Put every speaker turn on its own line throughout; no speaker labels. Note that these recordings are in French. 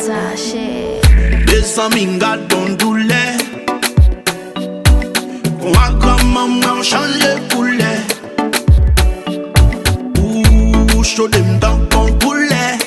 Sache.
Descends minga don douleur. On va comme maman changer poulet. Ouh, chaud dem dans ton poulet.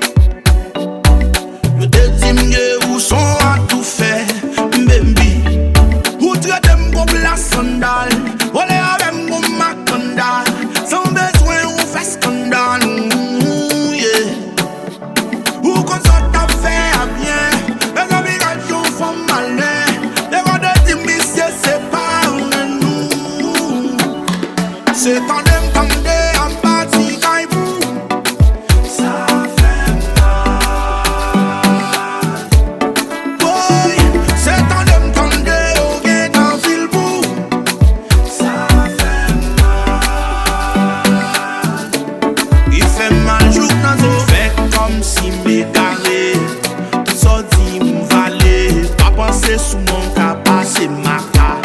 Je te dis mieux où sont à tout faire, baby. Où tu as dem comme la sandale. Olé avec mon macandal. Sans besoin on fait scandale. Yeah. Où qu'on soit ta fait à bien. Les obligations font malin. Les gars de dire monsieur c'est pas nous. C'est en dem tendez en partie caillou. Ça fait mal. Boy, c'est en dem tendez au gain dans Vilbou. Ça fait mal. Il fait mal jour dans eau. Fait comme si m'égaré. Tout ça dit m'valer. Pas penser sous mon cas, passer ma cas.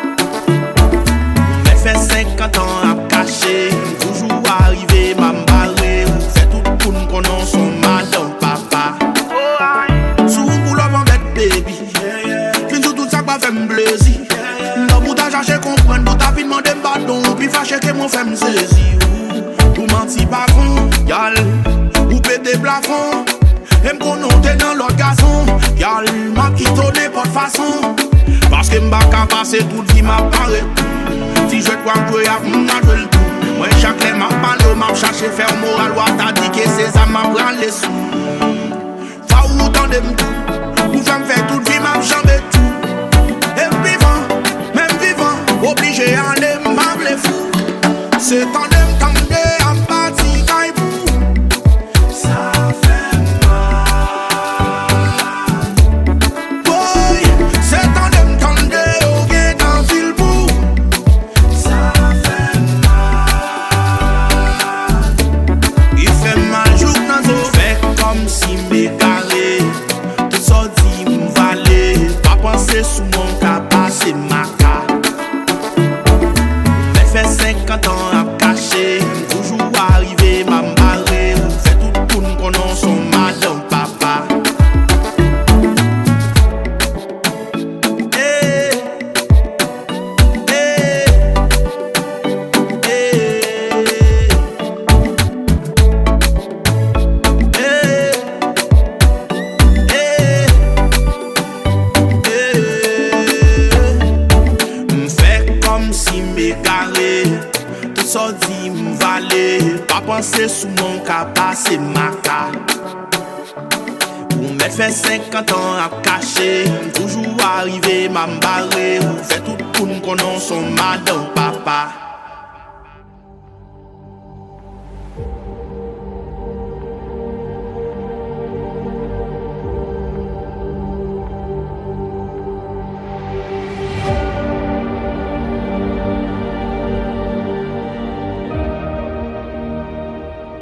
Mais fait 50 ans à cacher. Toujours arrivé, m'embarrer. Fait tout pour nous qu'on son madame papa. Sous un boulot en bête baby. Fin tout ça pas fait m'blazy. Dans bout à chercher comprendre. Bout à fin demander m'badon. Puis fâché que mon fait m'saisir. Ou menti pas con, y'all. Ou pété plafond. Et m'connoter dans l'autre garçon. Y'all m'a quitté pas de façon. Parce que m'ba ka passer toute vie m'a paré. Si je dois jouer à m'na jouer le tout. Moi chaque lait m'a parlé, m'a cherché faire moral. Ou t'as dit que c'est ça m'a prend les sous. Fa ou tant de m'tou. Ou femme fait toute vie m'a chambé tout. Et même vivant, obligé à aller m'avler fou. C'est tant de m'tendez en partie caillou. Ça fait mal. Boy, c'est tant de m'tendez au gain dans Vilbou. Ça fait mal. Il fait mal jour dans eau. Fait comme si m'égaré. Tout ça dit m'valer. Pas penser sous mon cas, passer ma cas. Mais fait 50 ans à cacher. Toujours arrivé, m'embarrer. Fait tout pour nous qu'on son madame papa. Eh, eh, eh, m'fait comme si m'égaré. Tout ça dit m'valer. Pas penser sous mon cas, passer ma cas. Ou m'a fait 50 ans à cacher. Toujours arrivé, m'embarrer. Fait tout pour nous qu'on son madame papa.